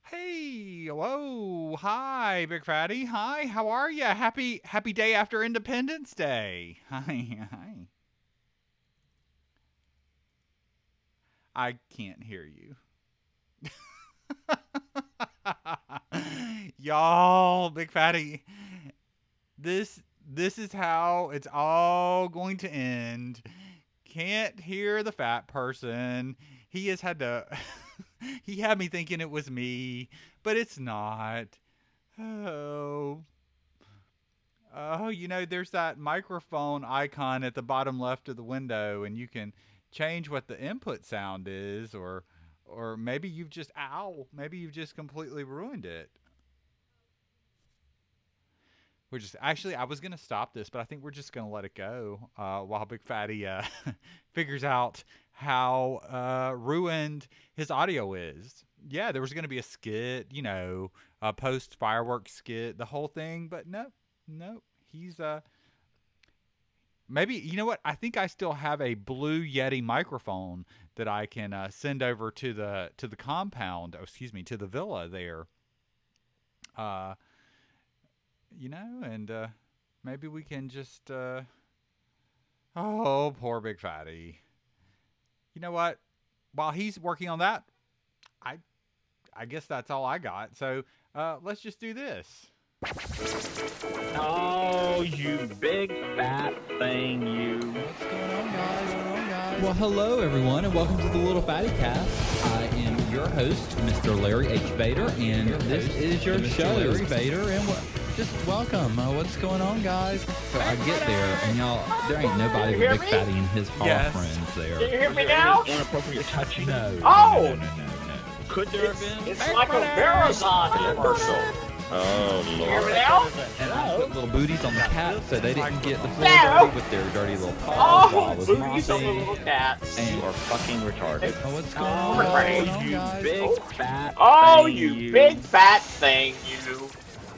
Hey, whoa, hi, Big Fatty. Hi, how are ya? Happy day after Independence Day. Hi. I can't hear you. Y'all, Big Fatty. This is how it's all going to end. Can't hear the fat person. He has had to he had me thinking it was me, but it's not. Oh, there's that microphone icon at the bottom left of the window, and you can change what the input sound is, or maybe maybe you've just completely ruined it. We're just actually, I was gonna stop this, but I think we're just gonna let it go while Big Fatty figures out how ruined his audio is. Yeah, there was gonna be a skit, a post fireworks skit, the whole thing, but no, he's maybe you know what? I think I still have a Blue Yeti microphone that I can send over to the compound. Oh, excuse me, to the villa there. Uh, and maybe we can just. Oh, poor Big Fatty. You know what? While he's working on that, I I guess that's all I got. So let's just do this. Oh, you big fat thing, you. What's going on, guys? Well, hello, everyone, and welcome to the Little Fatty Cast. I am your host, Mr. Larry H. Vader, and this is your show, Larry Vader, and just welcome. What's going on, guys? So I get there, and y'all, there ain't nobody but Big Fatty and his horror friends there. Can you hear me now? Inappropriate touching? No. Oh! No. Could there have been? It's like a Verizon commercial. Oh, Can you hear me Lord. now? And I put little booties on the cats so they didn't get the floor No. dirty with their dirty little paws while I Oh, was booties on the mopping. little cats. And You are fucking retarded. what's going on? Oh, What's going you on, You guys? big fat Oh, thing, you big fat thing, you.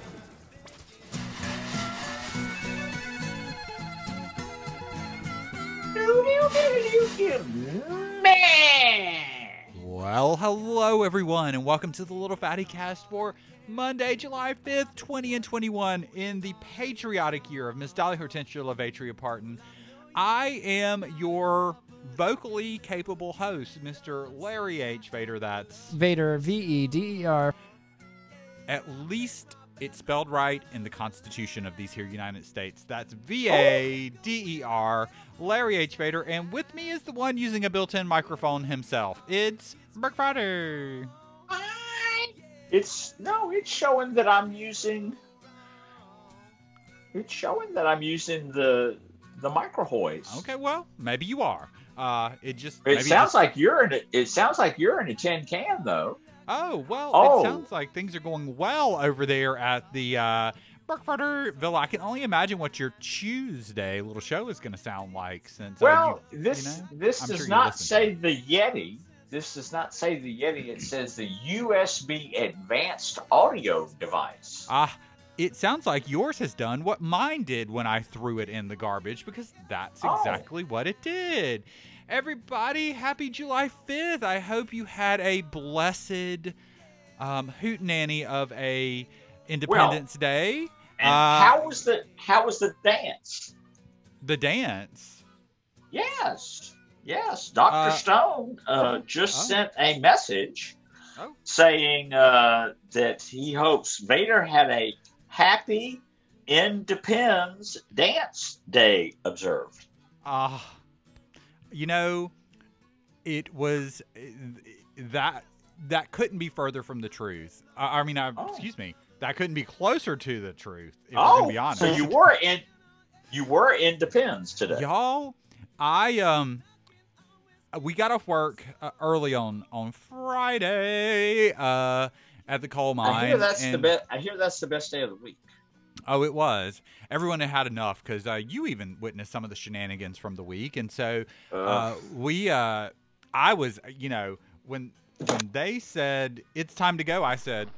Man! Well, hello everyone, and welcome to the Little Fatty Cast for Monday, July 5th, 2021, in the patriotic year of Miss Dolly Hortensia Lavatria Parton. I am your vocally capable host, Mr. Larry H. Vader. That's Vader, V-E-D-E-R. at least it's spelled right in the Constitution of these here United States. That's V-A-D-E-R, Larry H. Vader, and with me is the one using a built-in microphone himself. It's Big Fatty. It's showing that I'm using. It's showing that I'm using the micro hoist. Okay, well, maybe you are. It sounds like you're in a. It sounds like you're in a tin can, though. Oh, well, Oh. It sounds like things are going well over there at the Burkhardt Villa. I can only imagine what your Tuesday little show is going to sound like. Since Well, you this I'm does sure you not listen to say the Yeti. This does not say the Yeti. It says the USB Advanced Audio Device. It sounds like yours has done what mine did when I threw it in the garbage, because that's Oh. exactly what it did. Everybody, happy July 5th. I hope you had a blessed hootenanny of a Independence Day. And how was the dance? The dance. Yes. Dr. Stone just sent a message saying that he hopes Vader had a happy Independence Dance Day observed. It was that couldn't be further from the truth. Excuse me, that couldn't be closer to the truth. If we're gonna be honest. So you were in Depends today. Y'all, we got off work early on Friday at the coal mine. I hear that's the best day of the week. Oh, it was. Everyone had enough because you even witnessed some of the shenanigans from the week, and so I was, when they said it's time to go, I said,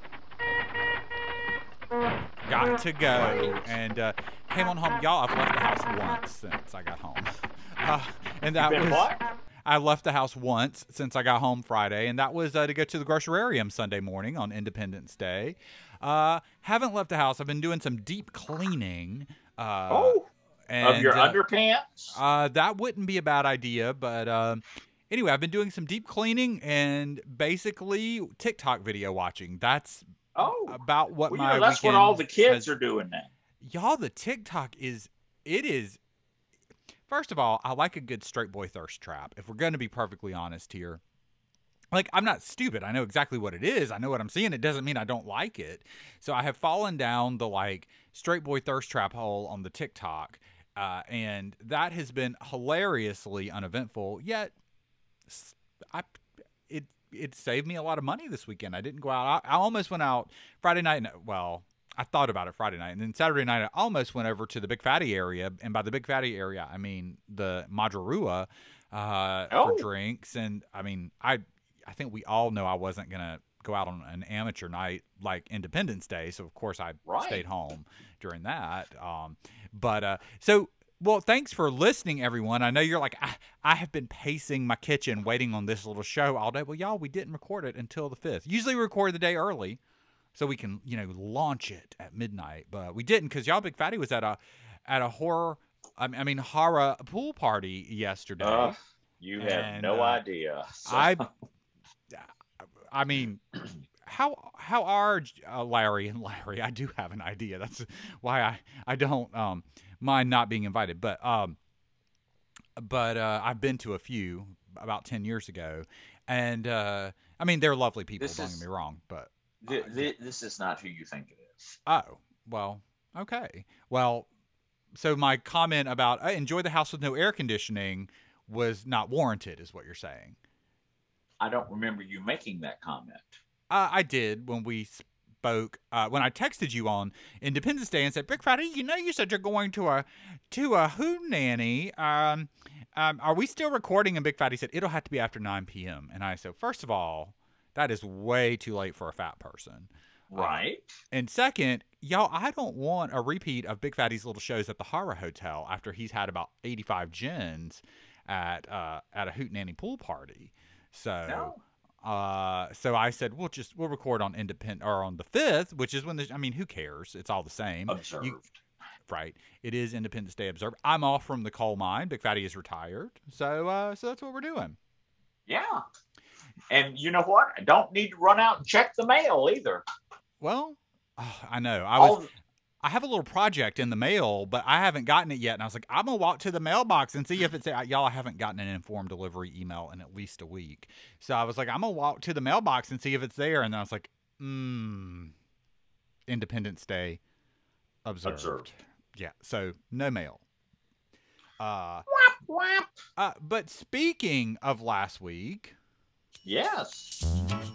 got to go, and came on home. Y'all, I've left the house once since I got home, and that Been was what? I left the house once since I got home Friday, and that was to go to the grocerarium Sunday morning on Independence Day. Haven't left the house. I've been doing some deep cleaning. Of your underpants? That wouldn't be a bad idea, but anyway, I've been doing some deep cleaning and basically TikTok video watching. That's about what my that's what all the kids are doing now. Y'all, the TikTok is first of all, I like a good straight boy thirst trap. If we're going to be perfectly honest here. Like, I'm not stupid. I know exactly what it is. I know what I'm seeing. It doesn't mean I don't like it. So I have fallen down the like straight boy thirst trap hole on the TikTok. And that has been hilariously uneventful. Yet it saved me a lot of money this weekend. I didn't go out. I almost went out Friday night. Well, I thought about it Friday night. And then Saturday night, I almost went over to the Big Fatty area. And by the Big Fatty area, I mean the Majarua for drinks. And I mean, I think we all know I wasn't going to go out on an amateur night like Independence Day. So, of course, I stayed home during that. Well, thanks for listening, everyone. I know you're like, I have been pacing my kitchen waiting on this little show all day. Well, y'all, we didn't record it until the 5th. Usually we record the day early so we can, launch it at midnight. But we didn't because y'all, Big Fatty was at a horror pool party yesterday. You have no idea. So. I mean, how are Larry and Larry? I do have an idea. That's why I don't mind not being invited. But I've been to a few about 10 years ago, and I mean they're lovely people. Don't get me wrong, but this is not who you think it is. Oh well, okay. Well, so my comment about enjoy the house with no air conditioning was not warranted, is what you're saying. I don't remember you making that comment. I did when we spoke. When I texted you on Independence Day and said, "Big Fatty, you said you're going to a hootenanny. Are we still recording?" And Big Fatty said, "It'll have to be after 9 p.m." And I said, first of all, that is way too late for a fat person. Right. And second, y'all, I don't want a repeat of Big Fatty's little shows at the Horror Hotel after he's had about 85 gins at a hootenanny pool party. So, so I said, we'll record on on the 5th, which is when who cares? It's all the same. Observed. Right. It is Independence Day observed. I'm off from the coal mine. Big Fatty is retired. So that's what we're doing. Yeah. And you know what? I don't need to run out and check the mail either. Well, I know. I have a little project in the mail, but I haven't gotten it yet. And I was like, I'm going to walk to the mailbox and see if it's – y'all, I haven't gotten an informed delivery email in at least a week. So I was like, I'm going to walk to the mailbox and see if it's there. And then I was like, Independence Day observed. Yeah, so no mail. But speaking of last week. Yes.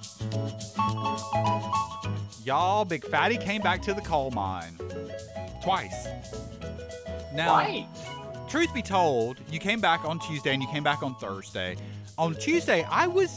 Y'all, Big Fatty came back to the coal mine. Twice. Now, right. Truth be told, you came back on Tuesday and you came back on Thursday. On Tuesday, I would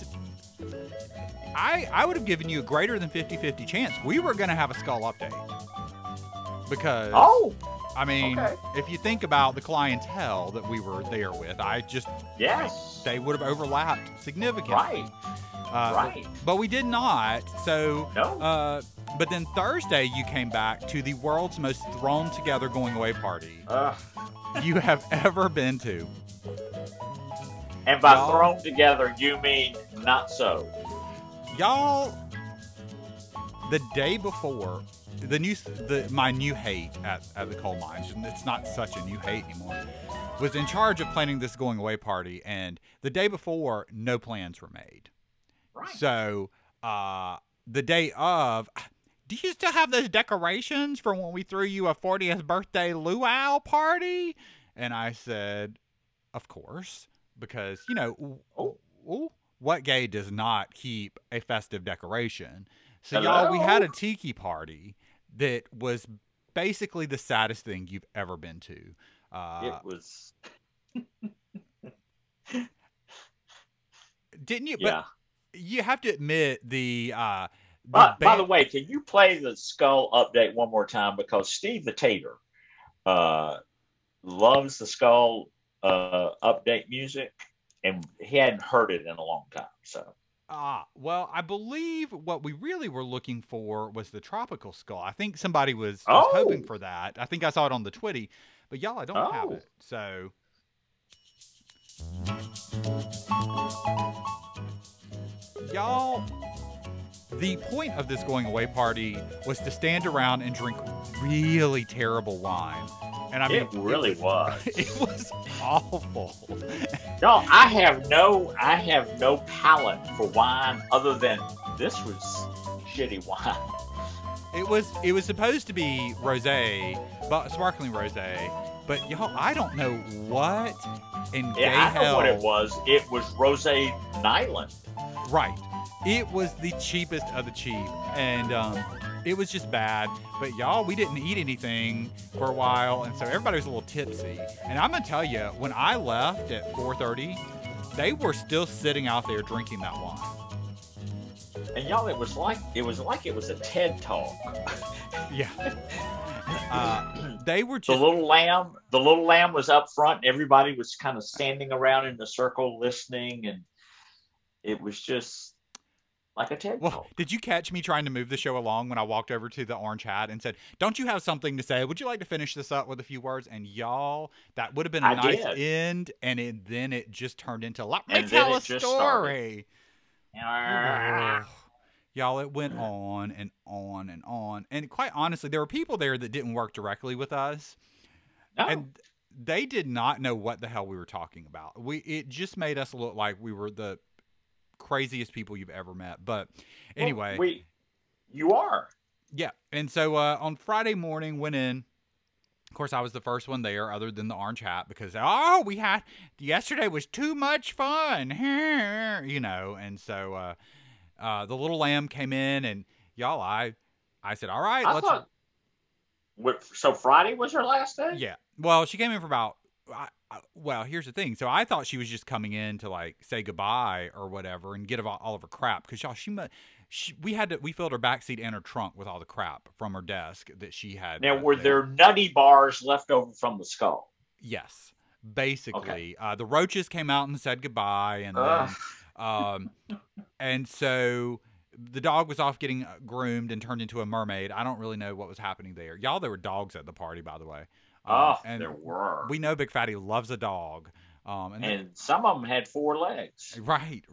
have given you a greater than 50-50 chance we were going to have a skull update. Because, if you think about the clientele that we were there with, they would have overlapped significantly. Right. Right. But we did not. So, no. But then Thursday, you came back to the world's most thrown together going away party you have ever been to. And by thrown together, you mean not so. Y'all, the day before, my new hate at the coal mines, and it's not such a new hate anymore, was in charge of planning this going away party. And the day before, no plans were made. Right. So, the day of, do you still have those decorations from when we threw you a 40th birthday luau party? And I said, of course, because, what gay does not keep a festive decoration? So, y'all, we had a tiki party that was basically the saddest thing you've ever been to. It was. Didn't you? Yeah. But you have to admit by the way, can you play the skull update one more time? Because Steve the Tater loves the skull update music. and he hadn't heard it in a long time. So Well, I believe what we really were looking for was the tropical skull. I think somebody was Oh. hoping for that. I think I saw it on the Twitty, but y'all, I don't have Oh. it. So, y'all, the point of this going away party was to stand around and drink really terrible wine. And I mean, it really was. it was awful. No, I have no palate for wine other than this was shitty wine. It was supposed to be rosé, but sparkling rosé. But y'all, I don't know what in gay Yeah, I know hell. what it was. It was Rosé Nyland. Right. It was the cheapest of the cheap, and it was just bad. But y'all, we didn't eat anything for a while, and so everybody was a little tipsy. And I'm gonna tell you, when I left at 4:30, they were still sitting out there drinking that wine. And y'all, it was like it was a TED talk. Yeah. They were The just little lamb was up front, and everybody was kind of standing around in the circle listening, and it was just like a TED Well, talk. did you catch me trying to move the show along when I walked over to the orange hat and said, "Don't you have something to say? Would you like to finish this up with a few words?" And y'all, that would have been a I nice did. end, and then it just turned into "Let me And then tell a it just story." started. Ugh. Y'all, it went on and on and on. And quite honestly, there were people there that didn't work directly with us. No. And they did not know what the hell we were talking about. It just made us look like we were the craziest people you've ever met. But anyway, Well, you are. yeah. And so on Friday morning, went in. Of course, I was the first one there, other than the orange hat, because yesterday was too much fun, you know. And so the little lamb came in, and y'all, I said, "All right, I let's." thought. So Friday was her last day? Yeah. Well, she came in for about. Well, here's the thing. So I thought she was just coming in to like say goodbye or whatever and get all of her crap, because y'all, we filled her backseat and her trunk with all the crap from her desk that she had. Now, were there nutty bars left over from the skull? Yes, basically. The roaches came out and said goodbye, and then, and so the dog was off getting groomed and turned into a mermaid. I don't really know what was happening there. Y'all, there were dogs at the party, by the way. And there were. We know Big Fatty loves a dog. And some of them had 4 legs. Right.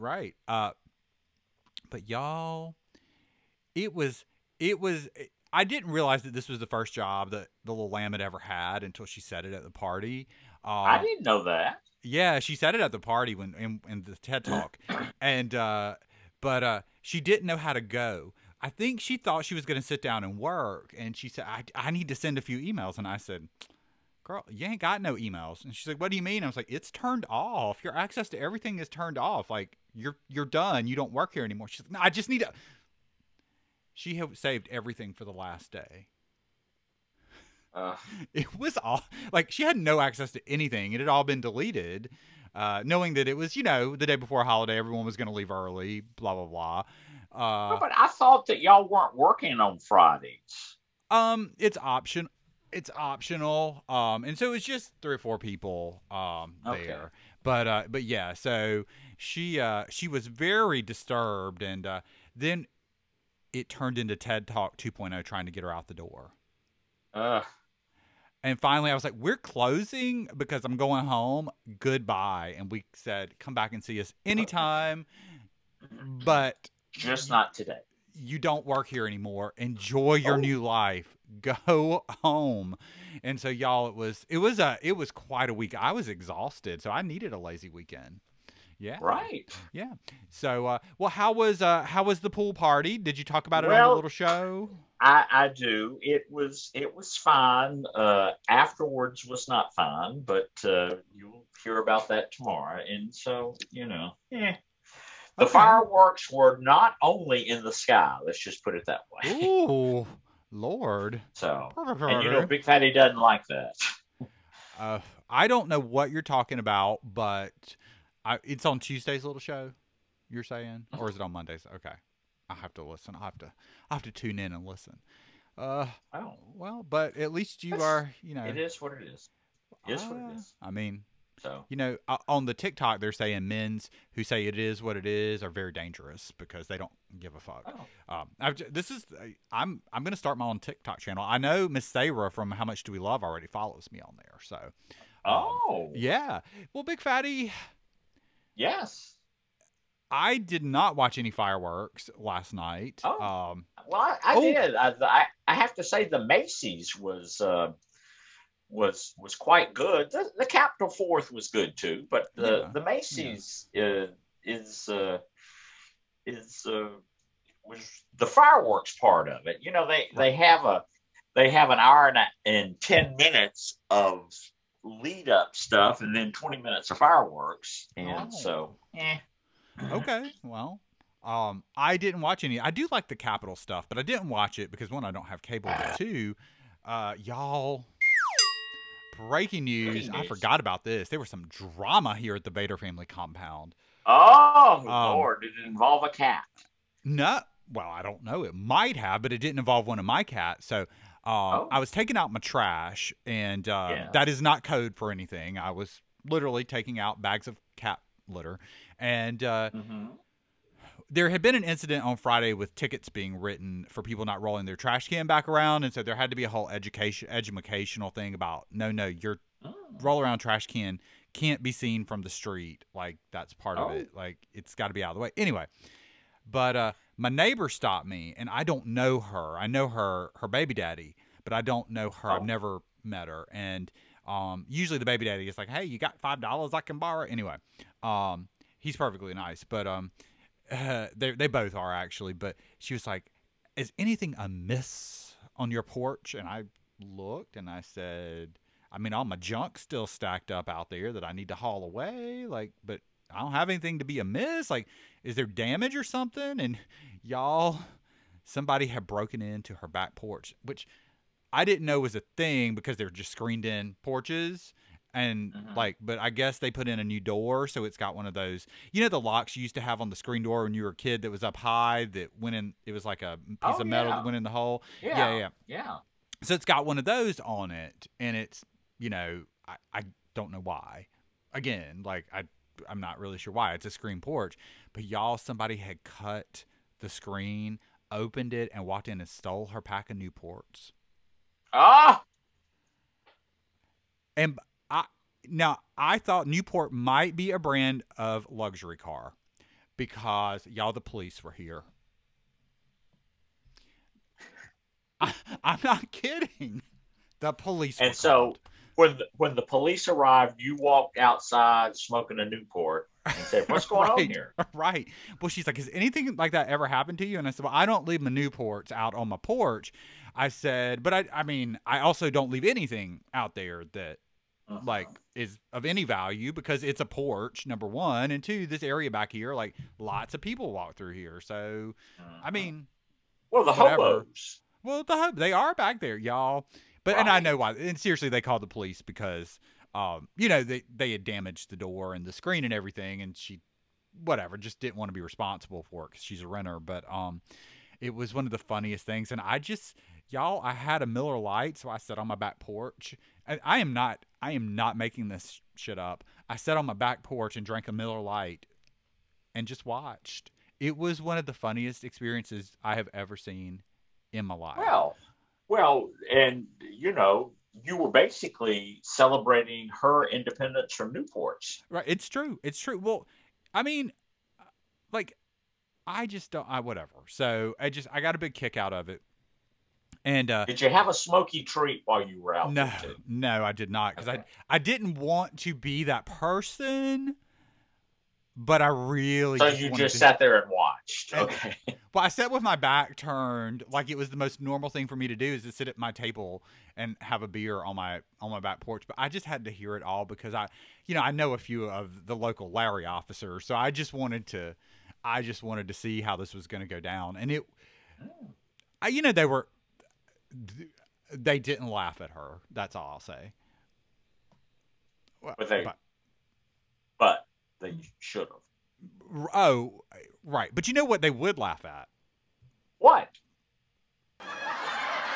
But y'all, it was. I didn't realize that this was the first job that the little lamb had ever had until she said it at the party. I didn't know that. Yeah, she said it at the party in the TED Talk, and but she didn't know how to go. I think she thought she was going to sit down and work, and she said, "I need to send a few emails," and I said, "Girl, you ain't got no emails." And she's like, "What do you mean?" I was like, "It's turned off. Your access to everything is turned off. Like you're done. You don't work here anymore." She's like, "No, I just need to." She had saved everything for the last day. It was all like she had no access to anything. It had all been deleted, knowing that it was, the day before a holiday, everyone was going to leave early, blah, blah, blah. But I thought that y'all weren't working on Fridays. It's optional. And so it was just 3 or 4 people Okay. there. But yeah, so she was very disturbed, and then it turned into TED Talk 2.0, trying to get her out the door. And finally, I was like, "We're closing because I'm going home. Goodbye." And we said, "Come back and see us anytime, but just not today. You don't work here anymore. Enjoy your new life. Go home." And so, y'all, it was quite a week. I was exhausted, so I needed a lazy weekend. Yeah. Right. Yeah. So, well, how was the pool party? Did you talk about it on the little show? I do. It was fine. Afterwards was not fine, but you'll hear about that tomorrow. And so, The fireworks were not only in the sky. Let's just put it that way. Ooh, Lord. So, and Big Fatty doesn't like that. I don't know what you're talking about, but it's on Tuesday's little show, you're saying? Or is it on Mondays? Okay. I have to listen. I have to tune in and listen. Well, but at least you are, It is what it is. It is what it is. I mean, So on the TikTok, they're saying men's who say it is what it is are very dangerous because they don't give a fuck. Oh. I'm going to start my own TikTok channel. I know Miss Sarah from How Much Do We Love already follows me on there. So, yeah. Well, Big Fatty. Yes. I did not watch any fireworks last night. Oh. Well, I did. I have to say the Macy's was quite good. The Capitol Fourth was good too, but the Macy's was the fireworks part of it. They have an hour and 10 minutes of lead up stuff, and then 20 minutes of fireworks, and Okay, well. I didn't watch any. I do like the Capitol stuff, but I didn't watch it because one, I don't have cable, but two, y'all. Breaking news. I forgot about this. There was some drama here at the Bader family compound. Oh, Lord. Did it involve a cat? No. Well, I don't know. It might have, but it didn't involve one of my cats. So I was taking out my trash, and that is not code for anything. I was literally taking out bags of cat litter. And there had been an incident on Friday with tickets being written for people not rolling their trash can back around, and so there had to be a whole educational thing about no, your roll around trash can can't be seen from the street. Like, that's part of it. Like, it's got to be out of the way. Anyway, but my neighbor stopped me, and I don't know her. I know her baby daddy, but I don't know her. I've never met her, and usually the baby daddy is like, "Hey, you got $5 I can borrow?" Anyway, he's perfectly nice, but they both are actually, but she was like, "Is anything amiss on your porch?" And I looked and I said, "I mean, all my junk's still stacked up out there that I need to haul away. Like, but I don't have anything to be amiss. Like, is there damage or something?" And y'all, somebody had broken into her back porch, which I didn't know was a thing because they're just screened in porches. And but I guess they put in a new door, so it's got one of those, the locks you used to have on the screen door when you were a kid that was up high that went in. It was like a piece of metal that went in the hole. Yeah. So it's got one of those on it, and it's I don't know why. Again, like I'm not really sure why. It's a screen porch, but y'all, somebody had cut the screen, opened it, and walked in and stole her pack of Newports. And Now, I thought Newport might be a brand of luxury car because, y'all, the police were here. I'm not kidding. The police were And so when the police arrived, you walked outside smoking a Newport and said, "What's going on here?" Right. Well, she's like, "Has anything like that ever happened to you?" And I said, "Well, I don't leave my Newports out on my porch." I said, "But I mean, I also don't leave anything out there that is of any value because it's a porch, number one, and two, this area back here, like, lots of people walk through here. So, I mean, well, the hobos. Well, they are back there, y'all. But and I know why. And seriously, they called the police because, they had damaged the door and the screen and everything, and she, just didn't want to be responsible for it because she's a renter. But it was one of the funniest things, and I had a Miller Lite, so I sat on my back porch. I am not making this shit up. I sat on my back porch and drank a Miller Lite and just watched. It was one of the funniest experiences I have ever seen in my life. Well, and you were basically celebrating her independence from Newports. Right. It's true. Well, I mean, like, I just don't, whatever. So I got a big kick out of it. And did you have a smoky treat while you were out? No, I did not, because I didn't want to be that person, but I really. So you just sat there and watched. Okay. Well, I sat with my back turned, like it was the most normal thing for me to do, is to sit at my table and have a beer on my back porch. But I just had to hear it all because I know a few of the local Larry officers, so I just wanted to see how this was going to go down, and they didn't laugh at her. That's all I'll say. But they should have. Oh, right. But you know what they would laugh at? What?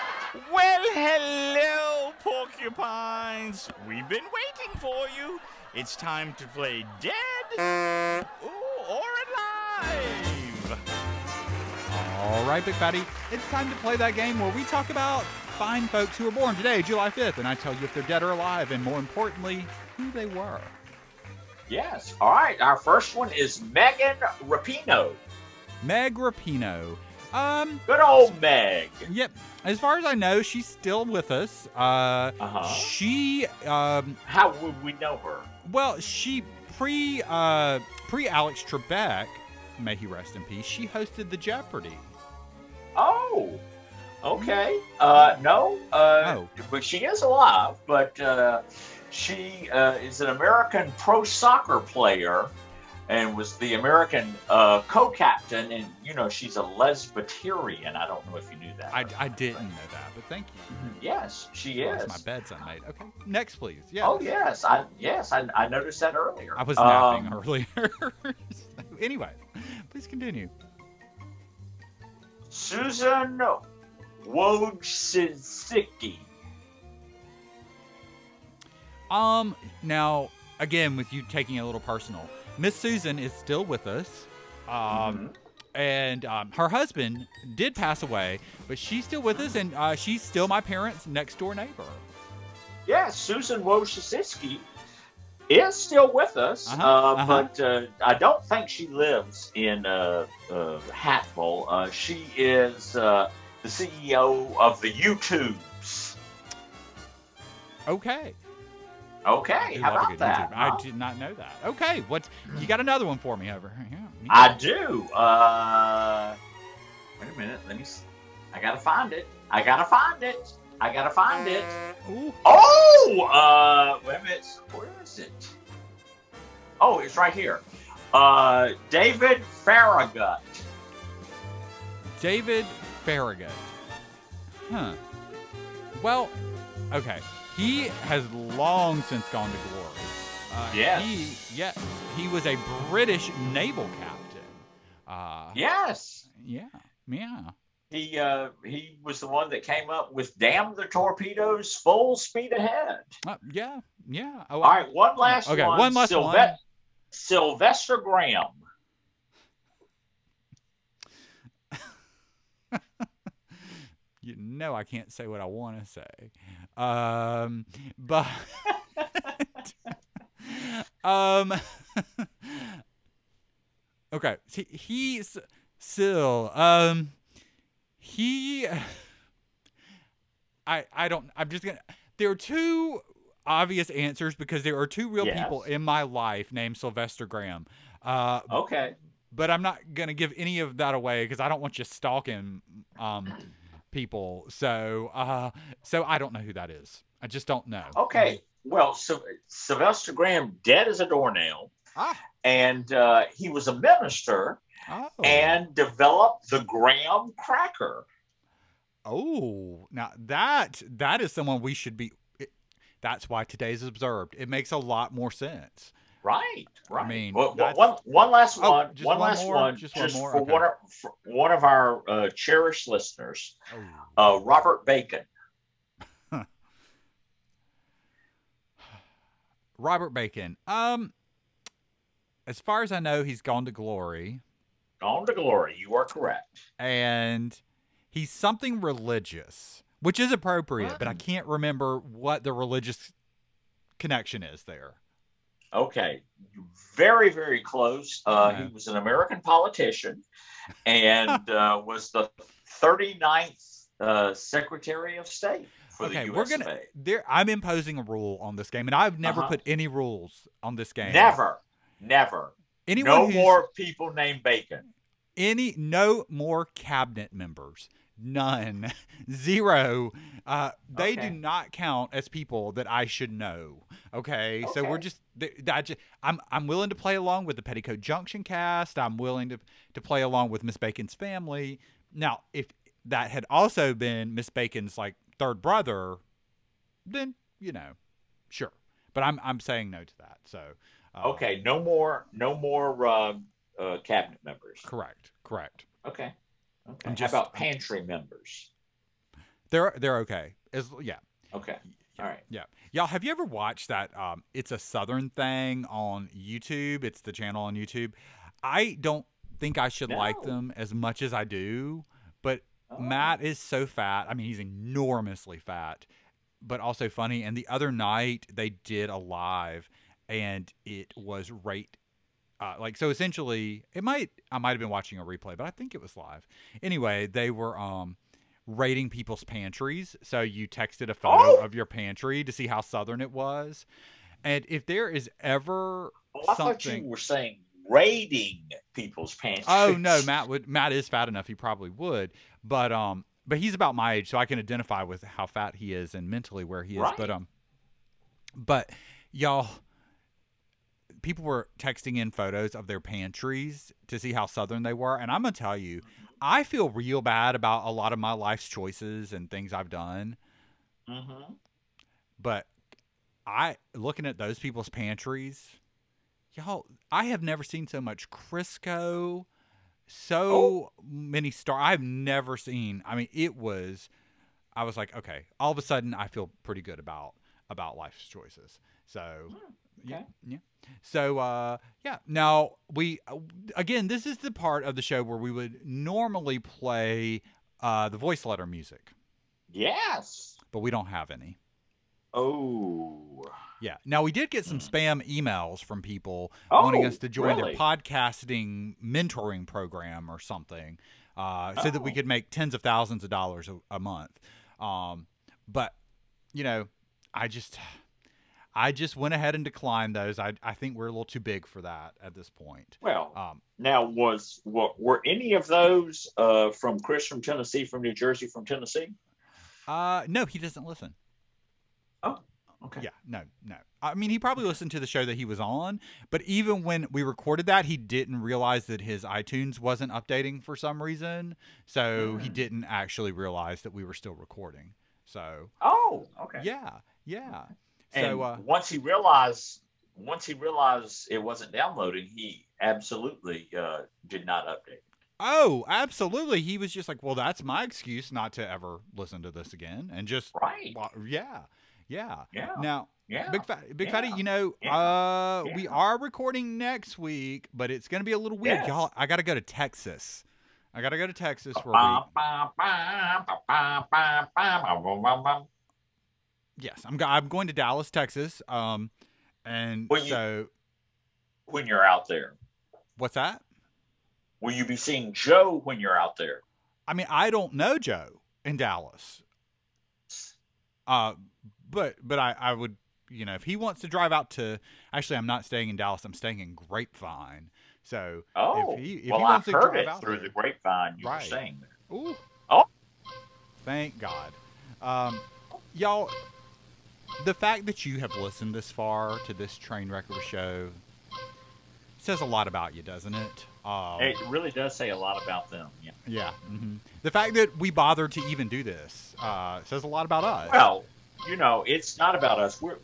Well, hello, porcupines. We've been waiting for you. It's time to play Dead or Alive. All right, Big Fatty, it's time to play that game where we talk about fine folks who were born today, July 5th, and I tell you if they're dead or alive, and more importantly, who they were. Yes. All right. Our first one is Megan Rapinoe. Meg Rapinoe. Good old Meg. Yep. As far as I know, she's still with us. She, How would we know her? well, she pre Alex Trebek, may he rest in peace, she hosted the Jeopardy. Oh. Okay. No. But she is alive. But she is an American pro soccer player, and was the American co-captain. And you know, she's a lesbiterian. I don't know if you knew that. I didn't know that, but thank you. Yes, she Yes, is. my bed's unmade. Okay, next, please. Yeah. Oh yes, I noticed that earlier. I was napping earlier. Anyway, please continue. Susan Wojcicki. Now, again, with you taking it a little personal, Miss Susan is still with us. And her husband did pass away, but she's still with us, and she's still my parents' next door neighbor. Yes, Susan Wojcicki is still with us, but I don't think she lives in Hatfield. She is the CEO of the YouTubes. Okay. Okay, how about that? I did not know that. Okay, what you got another one for me over here? Yeah. I do. Wait a minute. I gotta find it. Ooh. Oh! Wait a minute. Where is it? Oh, it's right here. David Farragut. David Farragut. Huh. Well, okay. He has long since gone to glory. Yes. He was a British naval captain. Yes. Yeah. He was the one that came up with "Damn the Torpedoes, Full Speed Ahead." Yeah. Oh, All right, one last one. Okay, one last one. Sylvester Graham. You know I can't say what I want to say. But okay, he's still I'm just gonna, there are two obvious answers because there are two real people in my life named Sylvester Graham. Okay. But I'm not gonna give any of that away because I don't want you stalking people. So I don't know who that is. I just don't know. Okay. Well, so Sylvester Graham, dead as a doornail, and he was a minister and developed the graham cracker. Oh, now that is someone we should be. That's why today's observed. It makes a lot more sense. Right. I mean, one last one. Just one for one of our cherished listeners, Robert Bacon. Robert Bacon. As far as I know, he's gone to glory. Gone to glory. You are correct. And he's something religious, which is appropriate, but I can't remember what the religious connection is there. Okay. Very, very close. He was an American politician and was the 39th Secretary of State for the USA. I'm imposing a rule on this game, and I've never put any rules on this game. Never. No more people named Bacon. No more cabinet members. None. Zero. They do not count as people that I should know. Okay. So we're just. I'm willing to play along with the Petticoat Junction cast. I'm willing to play along with Miss Bacon's family. Now, if that had also been Miss Bacon's like third brother, then sure. But I'm saying no to that. So. Okay. No more cabinet members. Correct. Okay. And how about pantry members? They're okay. Okay. All right. Yeah. Y'all, have you ever watched that It's a Southern Thing on YouTube? It's the channel on YouTube. I don't think I should like No. them as much as I do, but Oh. Matt is so fat. I mean, he's enormously fat, but also funny. And the other night they did a live, and it was so essentially I might have been watching a replay, but I think it was live. Anyway, they were rating people's pantries. So you texted a photo of your pantry to see how Southern it was. And if there is ever Well, I thought something, you were saying raiding people's pantries. oh no, Matt is fat enough. He probably would, but he's about my age, so I can identify with how fat he is and mentally where he is. Right. But y'all, people were texting in photos of their pantries to see how Southern they were. And I'm going to tell you, I feel real bad about a lot of my life's choices and things I've done. Mm-hmm. But looking at those people's pantries, y'all, I have never seen so much Crisco, many I've never seen. I mean, I was like, okay, all of a sudden I feel pretty good about life's choices. So, Okay. yeah. So, yeah. Now again, this is the part of the show where we would normally play the voice letter music, Yes. but we don't have any. Oh. Yeah. Now, we did get some spam emails from people wanting us to join really? their podcasting mentoring program or something, so that we could make tens of thousands of dollars a month. But, I just went ahead and declined those. I think we're a little too big for that at this point. Well, now were any of those from Chris from Tennessee, from New Jersey, from Tennessee? No, he doesn't listen. Oh, okay. Yeah, no. I mean, he probably listened to the show that he was on, but even when we recorded that, he didn't realize that his iTunes wasn't updating for some reason. So he didn't actually realize that we were still recording. So. Oh, okay. Yeah. And So once he realized it wasn't downloading, he absolutely did not update. Oh, absolutely. He was just like, well, that's my excuse not to ever listen to this again, and just Right. Yeah. Yeah. Now, Yeah. Big Fatty, Yeah. we are recording next week, but it's going to be a little weird. Yes. Y'all, I got to go to Texas. For a week. Yes, I'm going to Dallas, Texas. And When you're out there, what's that? will you be seeing Joe when you're out there? I mean, I don't know Joe in Dallas. But I would, if he wants to drive out to, actually, I'm not staying in Dallas. I'm staying in Grapevine. So if he I've wants to heard drive it out through there, the grapevine you were Right. staying there. Ooh. Oh. Thank God. Y'all, the fact that you have listened this far to this train wreck of a show says a lot about you, doesn't it? It really does say a lot about them. Yeah. Yeah. Mm-hmm. The fact that we bothered to even do this says a lot about us. Well, it's not about us. We're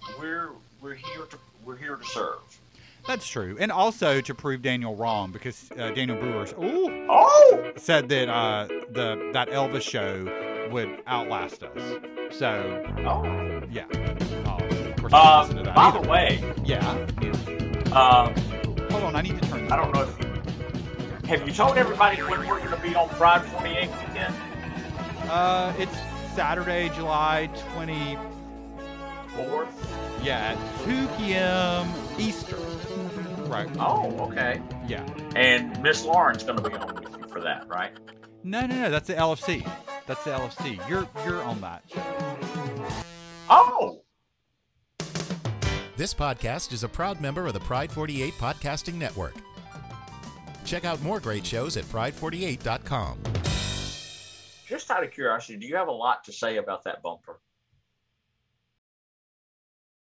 here to serve. That's true. And also to prove Daniel wrong, because Daniel Brewer said that that Elvis show would outlast us. So, yeah. Of course, I didn't listen to that by either. the way, Yeah. Hold on, I need to turn this I don't know have you told everybody when we're going to be on Pride 48 weekend? It's Saturday, July 24th. 4th? Yeah, at 2 p.m. Eastern. Right. Oh, okay. Yeah. And Miss Lauren's going to be on with you for that, right? No. That's the LFC. You're on that show. Oh! This podcast is a proud member of the Pride 48 Podcasting Network. Check out more great shows at pride48.com. Just out of curiosity, do you have a lot to say about that bumper?